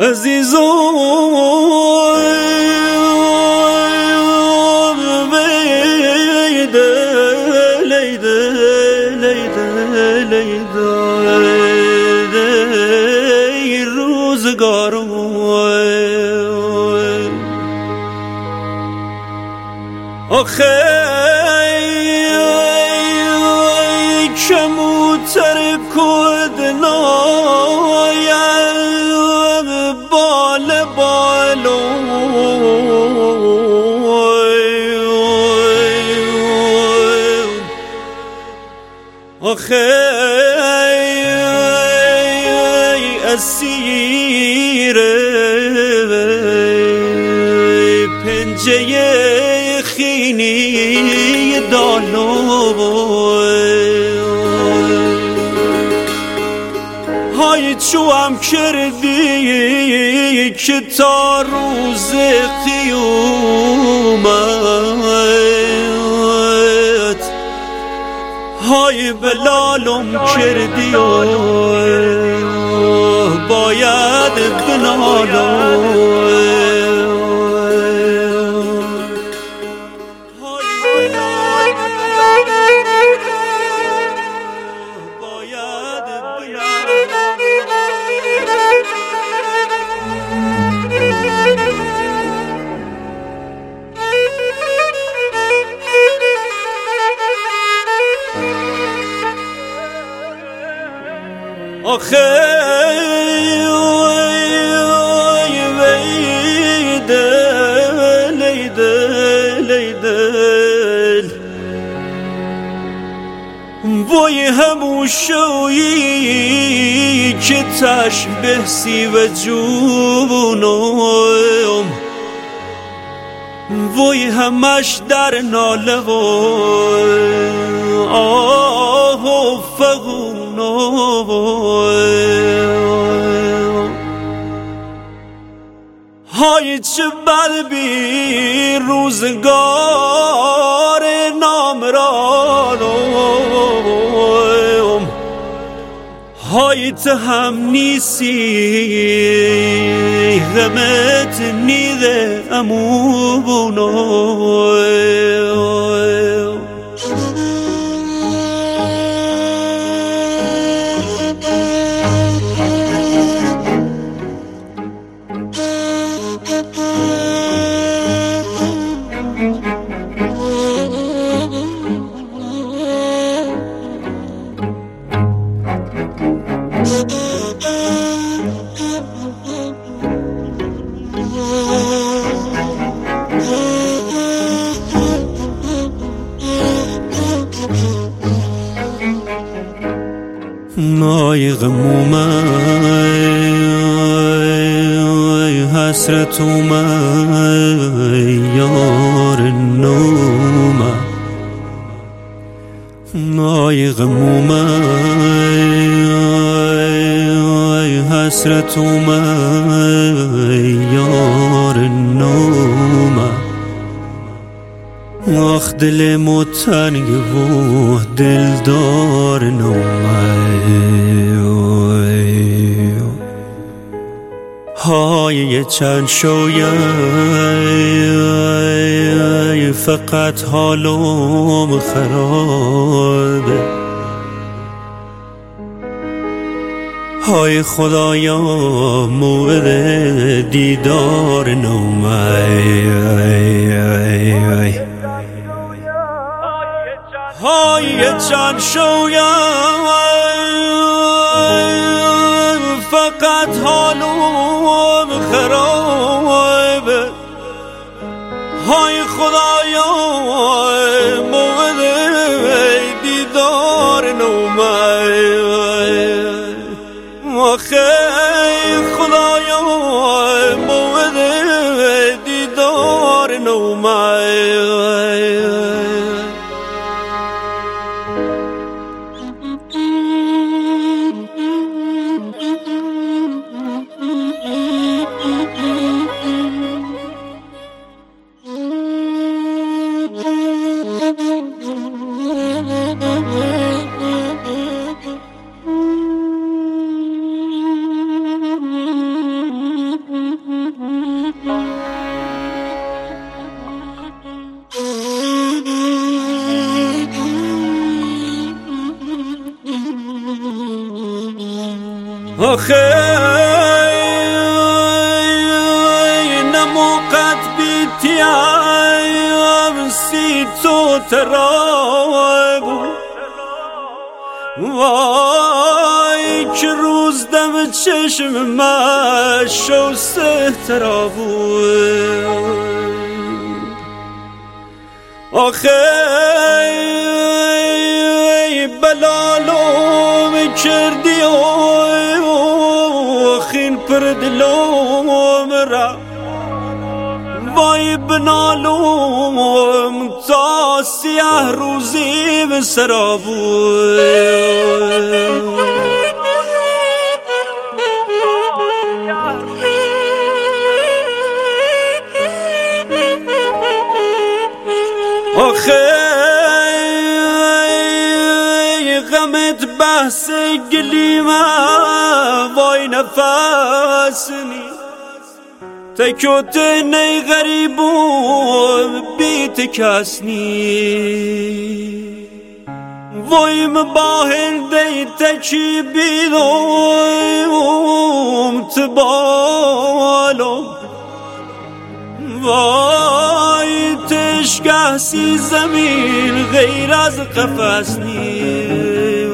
عزیزم روزگارم آخه کموتر کدنایم بال بالو آخه اسیر پنجه خینی دالو های چوام کردی که تا روز قیامت های بلالم کردی و باید بنالم آخه وای هموشویی که تشبه سی و جونم وای همش در ناله و آه و فغونم های چه بد بی روزگار نامرانم های ته هم نیسی غمت نیده امونم نای غموم حسرت یار نوم نای غموم حسرت یار نوم آخ دل متنگ و دلدار های چند شوی فقط حالم خرابه های خدایا موعد دیدار های چند شویم فقط حالم خرابه های خدایا موعد دیدار آخه خدایا موعد دیدار آخه نموقت بیتیم سی تو ترابو وای که روز دم چشم مشو سه ترابو آخه بلالوم کردی و خین پر دلوم را وای بنالوم تا سیاه روزی به سرابو آخه غمت بحث گلیمه وای نفسنی تکوت نی غریبون بیت کسنی وای مباهل دی تکی بیدوم تبالو وای تشگه سی زمین غیر از قفص نی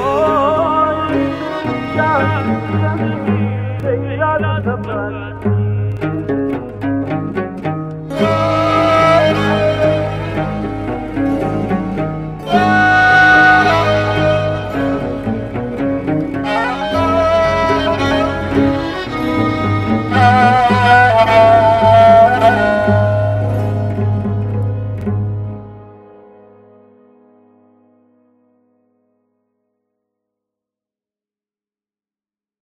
غیر از قفص